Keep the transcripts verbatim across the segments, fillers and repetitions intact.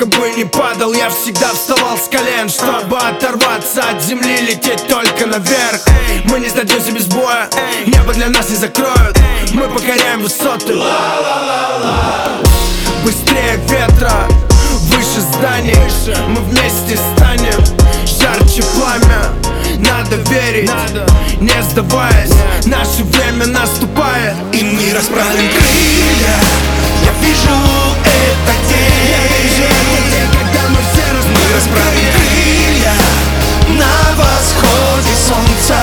сколько бы ни падал, я всегда вставал с колен, чтобы оторваться от земли, лететь только наверх. Мы не сдадимся без боя, небо для нас не закроют. Мы покоряем высоты. Быстрее ветра, выше зданий. Мы вместе станем жарче пламя. Надо верить, не сдаваясь. Наше время наступает, и мы расправим крылья. Я вижу этот день, когда мы все мы расправим крылья на восходе солнца.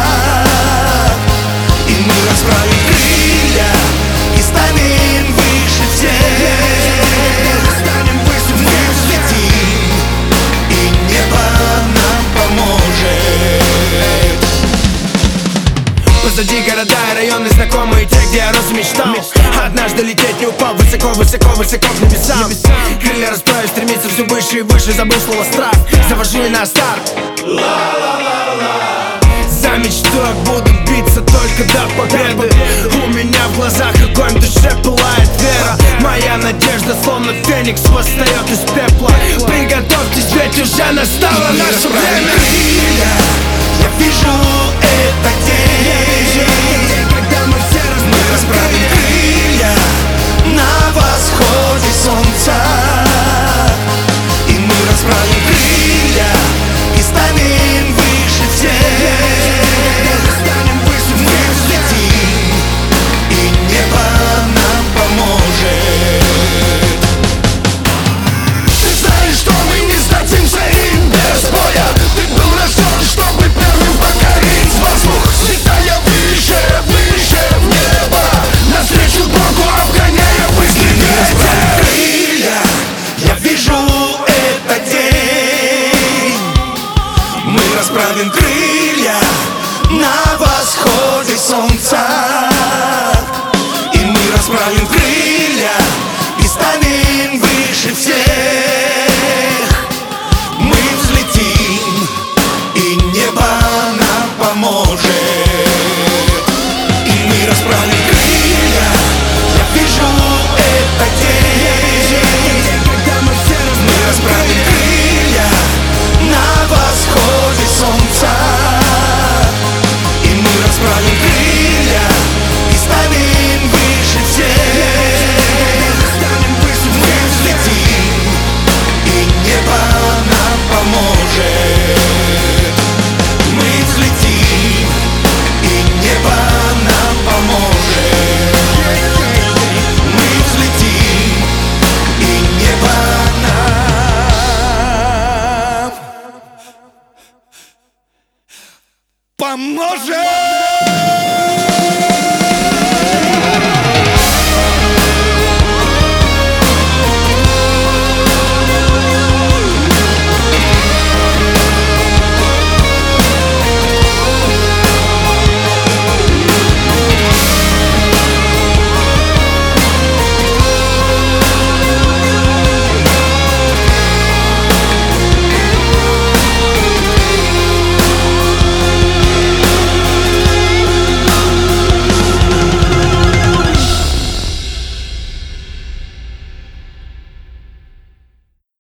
И мы расправим крылья и станем выше всех. Мы взлетим, и небо нам поможет. Позади города и районы знакомые, те, где я рос и мечтал. Однажды лететь, не упал высоко, высоко, высоко к небесам. Крылья расправив, стремиться все выше и выше. Забыл слово страх, завожу и на старт. За мечту я буду биться только до победы. У меня в глазах огонь, в душе пылает вера. Моя надежда, словно феникс, восстает из пепла. Приготовьтесь, ведь уже настало наше время. Крылья, я вижу этот день, когда мы все мы расправим крылья на восходе солнца. И мы расправим крылья и станем выше всех. Мы взлетим, и небо нам поможет. Ты знаешь, что мы не сдадимся им без боя. Ты был рожден, чтобы первым покорить воздух, взлетая выше, выше в небо, навстречу Богу обгоняя быстрее крылья. Я вижу этот день. Мы расправим крылья на восходе солнца. И мы расправим крылья и станем выше всех. Мы взлетим, и небо нам поможет. И мы расправим крылья. Я вижу этот день, когда мы все мы расправим крылья на восходе солнца. И мы расправим крылья и станем выше всех. Мы взлетим, и небо нам поможет. Мы взлетим, и небо нам поможет. Мы взлетим, и небо нам поможет.